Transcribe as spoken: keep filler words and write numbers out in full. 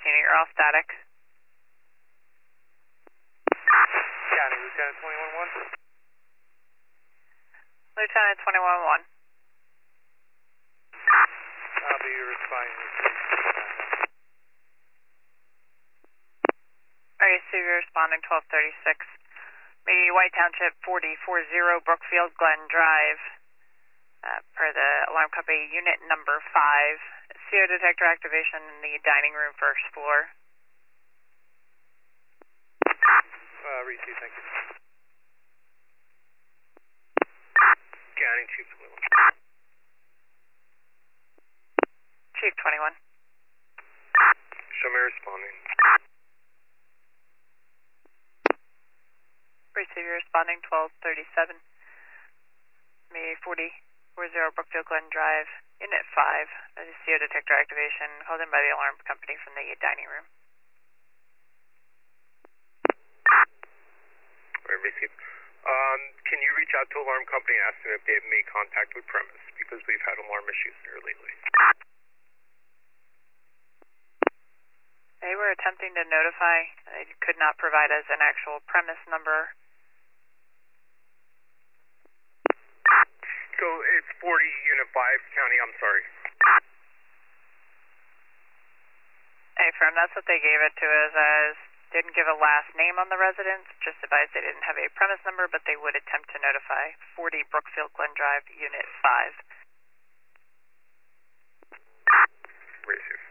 unit, you're all static. County, Lieutenant twenty-one one. Lieutenant twenty-one one. I'll be responding. Alright, so you're responding twelve thirty-six. Maybe White Township forty forty Brookfield Glen Drive. Uh, per the alarm company, unit number five. C O detector activation in the dining room first floor. Uh, receive, thank you. County, Chief twenty-one. Chief twenty-one. Show me responding. Receive, you're responding twelve thirty-seven. Maybe forty forty Brookfield Glen Drive, unit five. Uh, C O detector activation called in by the alarm company from the dining room. Alright, receive. Um, can you reach out to alarm company and ask them if they have made contact with premise? Because we've had alarm issues there lately. They were attempting to notify. They could not provide us an actual premise number. So it's forty Unit five, County, I'm sorry. Hey, firm, that's what they gave it to us as. Didn't give a last name on the residence, just advised they didn't have a premise number, but they would attempt to notify forty Brookfield Glen Drive, unit five. Receive.